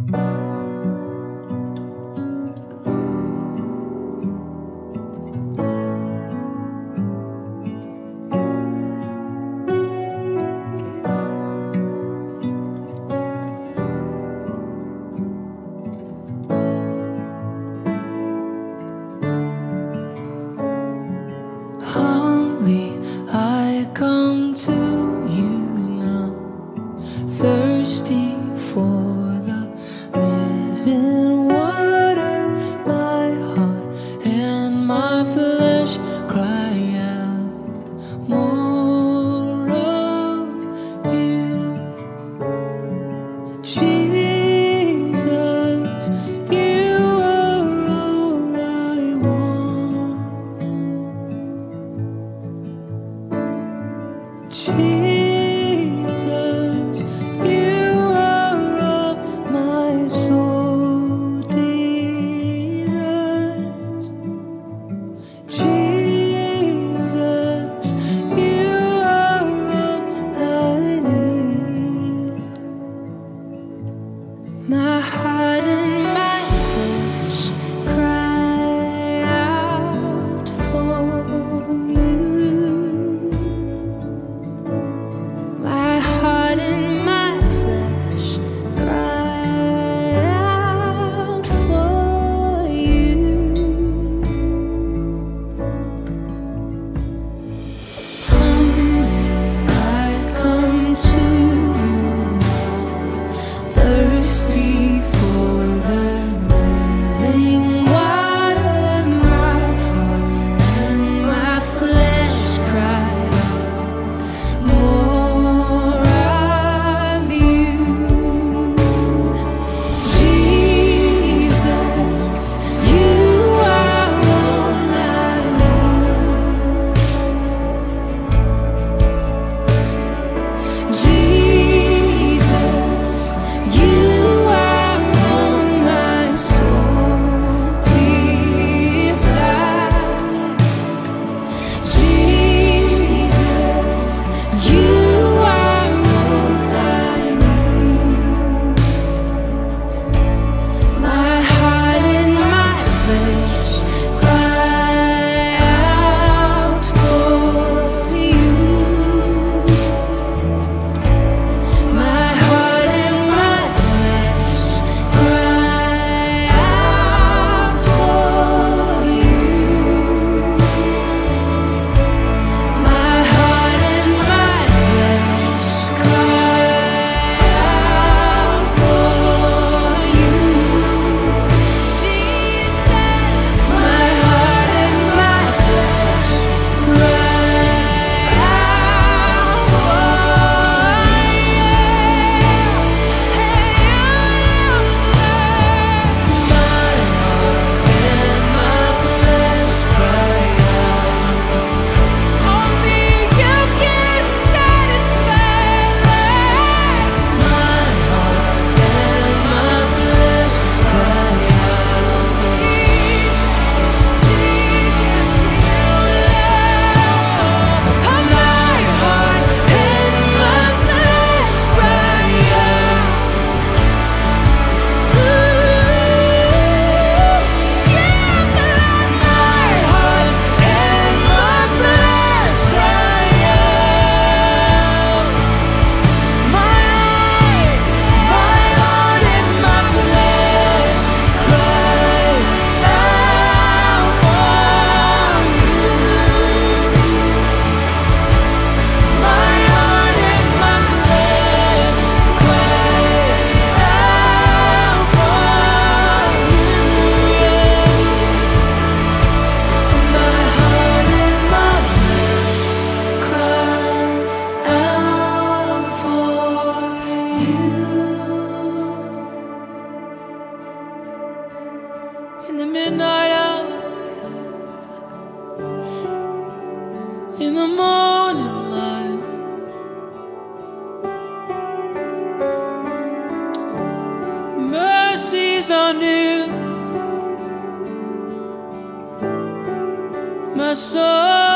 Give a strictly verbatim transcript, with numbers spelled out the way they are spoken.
Thirsty for the living water, my heart and my flesh cry out more of you. Jesus, you are all I want. Jesus, you are all my soul desires. Jesus, you are all I need. My heart and my flesh cry out for you. My heart and my flesh cry out for you. Humbly I come to you, thirsty for the living water. My heart and my flesh cry more of you. Jesus, you are all I want. Jesus, you are all my soul desires. Jesus, you are all I need. My heart and my flesh cry out for you. My heart and my flesh cry out for you. My heart and my flesh cry out for you. Jesus, my heart and my flesh cry out for you. Hey, my heart and my flesh cry out. Only you can satisfy. My heart and my flesh cry out. Jesus, Jesus, you love. Oh, my heart and my flesh cry out. Ooh, yeah, my heart and my flesh cry out. My heart, my heart and my flesh cry out for you. My heart and my flesh cry out for you. My heart and my flesh cry out for you. In the midnight hours, in the morning light, mercies are new. My soul